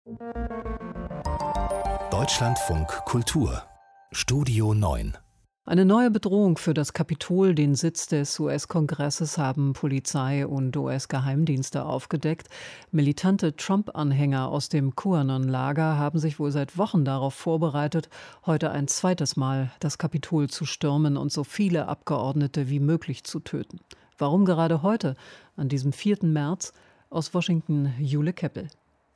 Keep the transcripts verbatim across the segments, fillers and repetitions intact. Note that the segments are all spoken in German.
Deutschlandfunk Kultur Studio neun. Eine neue Bedrohung für das Kapitol, den Sitz des U S-Kongresses, haben Polizei und U S-Geheimdienste aufgedeckt. Militante Trump-Anhänger aus dem QAnon-Lager haben sich wohl seit Wochen darauf vorbereitet, heute ein zweites Mal das Kapitol zu stürmen und so viele Abgeordnete wie möglich zu töten. Warum gerade heute, an diesem vierten März? Aus Washington, Jule Keppel.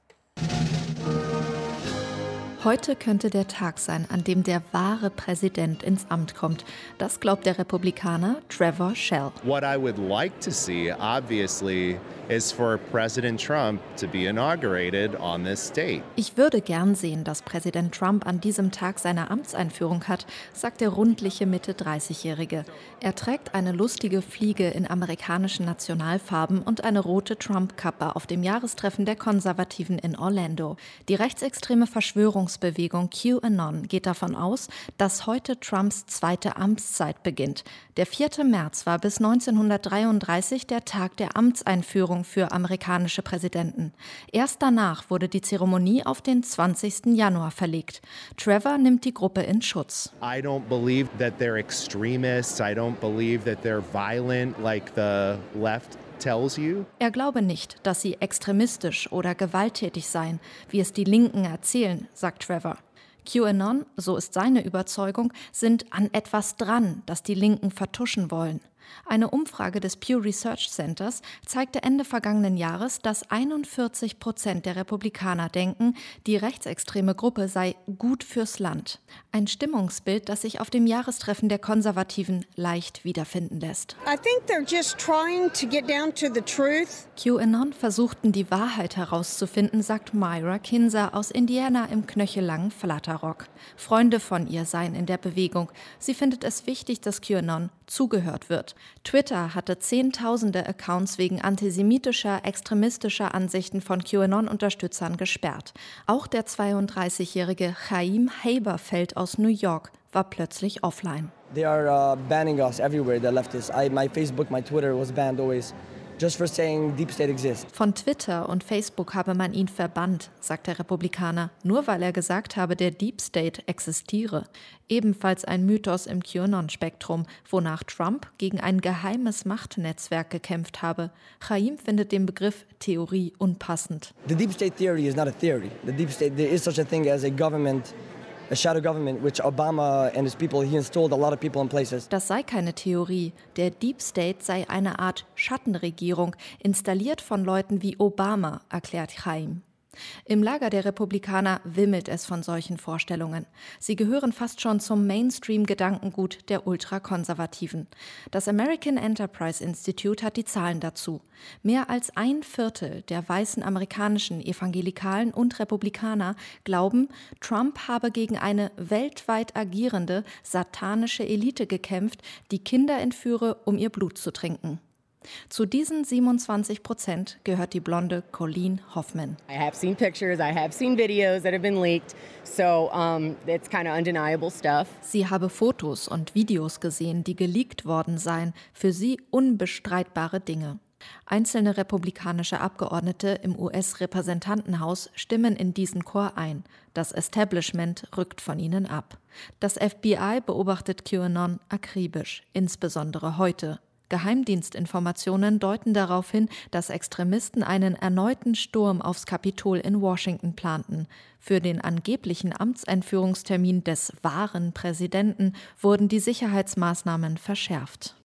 Heute könnte der Tag sein, an dem der wahre Präsident ins Amt kommt. Das glaubt der Republikaner Trevor Schell. What I would like to see, obviously, is for President Trump to be inaugurated on this date. Ich würde gern sehen, dass Präsident Trump an diesem Tag seine Amtseinführung hat, sagt der rundliche Mitte-dreißigjährige. Er trägt eine lustige Fliege in amerikanischen Nationalfarben und eine rote Trump-Kappe auf dem Jahrestreffen der Konservativen in Orlando. Die rechtsextreme Verschwörungsbewegung QAnon geht davon aus, dass heute Trumps zweite Amtszeit beginnt. Der vierte März war bis neunzehnhundertdreiunddreißig der Tag der Amtseinführung für amerikanische Präsidenten. Erst danach wurde die Zeremonie auf den zwanzigsten Januar verlegt. Trevor nimmt die Gruppe in Schutz. I don't believe that they're extremists. I don't believe that they're violent like the left tells you. Er glaube nicht, dass sie extremistisch oder gewalttätig seien, wie es die Linken erzählen, sagt Trevor. QAnon, so ist seine Überzeugung, sind an etwas dran, das die Linken vertuschen wollen. Eine Umfrage des Pew Research Centers zeigte Ende vergangenen Jahres, dass einundvierzig Prozent der Republikaner denken, die rechtsextreme Gruppe sei gut fürs Land. Ein Stimmungsbild, das sich auf dem Jahrestreffen der Konservativen leicht wiederfinden lässt. I think they're just trying to get down to the truth. QAnon versuchten die Wahrheit herauszufinden, sagt Myra Kinzer aus Indiana im knöchellangen Flatterrock. Freunde von ihr seien in der Bewegung. Sie findet es wichtig, dass QAnon zugehört wird. Twitter hatte zehntausende Accounts wegen antisemitischer, extremistischer Ansichten von QAnon-Unterstützern gesperrt. Auch der zweiunddreißigjährige Chaim Haberfeld aus New York war plötzlich offline. They are uh, banning us everywhere, the leftists. I, my Facebook, my Twitter was banned always. Just for saying Deep State exists. Von Twitter und Facebook habe man ihn verbannt, sagt der Republikaner, nur weil er gesagt habe, der Deep State existiere. Ebenfalls ein Mythos im QAnon-Spektrum, wonach Trump gegen ein geheimes Machtnetzwerk gekämpft habe. Chaim findet den Begriff Theorie unpassend. The Deep State theory is not a theory. The Deep State, there is such a thing as a government, a shadow government, which Obama and his people, he installed a lot of people in places. Das sei keine Theorie. Der Deep State sei eine Art Schattenregierung, installiert von Leuten wie Obama, erklärt Chaim. Im Lager der Republikaner wimmelt es von solchen Vorstellungen. Sie gehören fast schon zum Mainstream-Gedankengut der Ultrakonservativen. Das American Enterprise Institute hat die Zahlen dazu. Mehr als ein Viertel der weißen amerikanischen Evangelikalen und Republikaner glauben, Trump habe gegen eine weltweit agierende satanische Elite gekämpft, die Kinder entführe, um ihr Blut zu trinken. Zu diesen siebenundzwanzig Prozent gehört die blonde Colleen Hoffman. I have seen pictures, I have seen videos that have been leaked, so um, it's kind of undeniable stuff. Sie habe Fotos und Videos gesehen, die geleakt worden seien, für sie unbestreitbare Dinge. Einzelne republikanische Abgeordnete im U S-Repräsentantenhaus stimmen in diesen Chor ein. Das Establishment rückt von ihnen ab. Das F B I beobachtet QAnon akribisch, insbesondere heute. Geheimdienstinformationen deuten darauf hin, dass Extremisten einen erneuten Sturm aufs Kapitol in Washington planten. Für den angeblichen Amtseinführungstermin des wahren Präsidenten wurden die Sicherheitsmaßnahmen verschärft.